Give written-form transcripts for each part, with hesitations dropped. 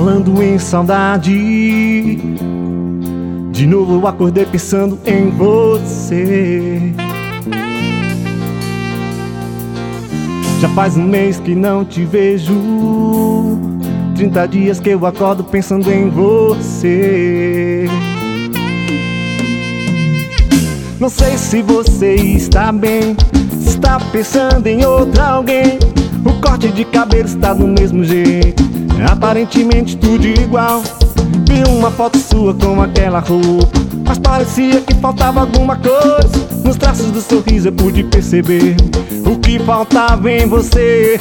Falando em saudade, de novo eu acordei pensando em você. Já faz um mês que não te vejo, 30 dias que eu acordo pensando em você. Não sei se você está bem, se está pensando em outra alguém. O corte de cabelo está do mesmo jeito, aparentemente tudo igual. Vi uma foto sua com aquela roupa, mas parecia que faltava alguma coisa. Nos traços do sorriso eu pude perceber o que faltava em você.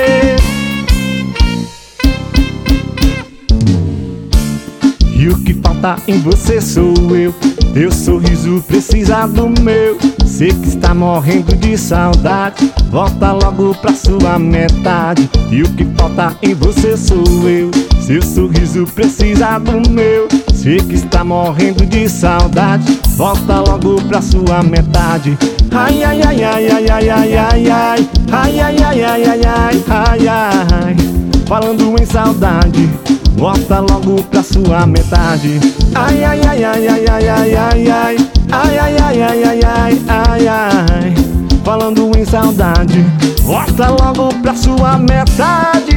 E o que falta em você sou eu. Teu sorriso precisa do meu. Sei que está morrendo de saudade, volta logo pra sua metade. E o que falta em você sou eu. Seu sorriso precisa do meu. Sei que está morrendo de saudade, volta logo pra sua metade. Ai, ai, ai, ai, ai, ai, ai, ai, ai. Ai, ai, ai, ai, ai, ai, ai, ai. Falando em saudade, volta logo pra sua metade. Ai, ai, ai, ai, ai, ai, ai, ai, ai. Ai, ai, ai, ai, ai, ai, ai, ai. Falando em saudade, volta logo pra sua metade.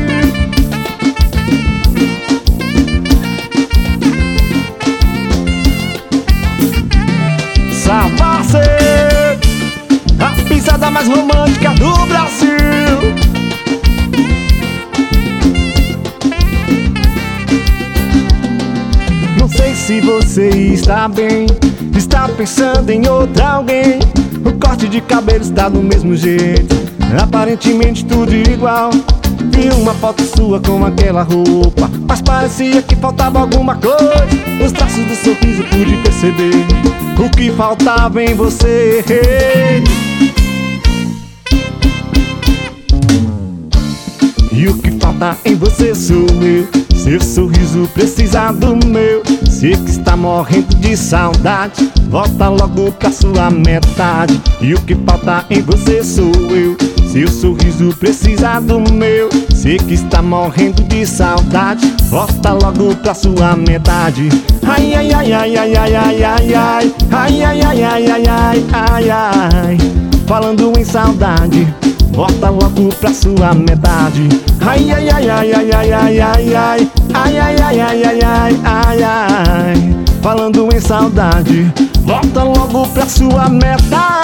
Savassi, a pisada mais romântica do Brasil. Não sei se você está bem, está pensando em outra alguém. O corte de cabelo está do mesmo jeito, aparentemente tudo igual. Vi uma foto sua com aquela roupa, mas parecia que faltava alguma coisa. Nos traços do sorriso pude perceber o que faltava em você. E o que falta em você sou eu. Seu sorriso precisa do meu. Sei que está morrendo de saudade, volta logo pra sua metade. E o que falta em você sou eu. Seu sorriso precisa do meu. Sei que está morrendo de saudade, volta logo pra sua metade. Ai, ai, ai, ai, ai, ai, ai, ai, ai. Ai, ai, ai, ai, ai, ai, ai, ai. Falando em saudade, volta logo pra sua metade. Ai, ai, ai, ai, ai, ai, ai, ai, ai. Ai, ai, ai, ai, ai, ai, ai, ai. Falando em saudade, volta logo pra sua metade.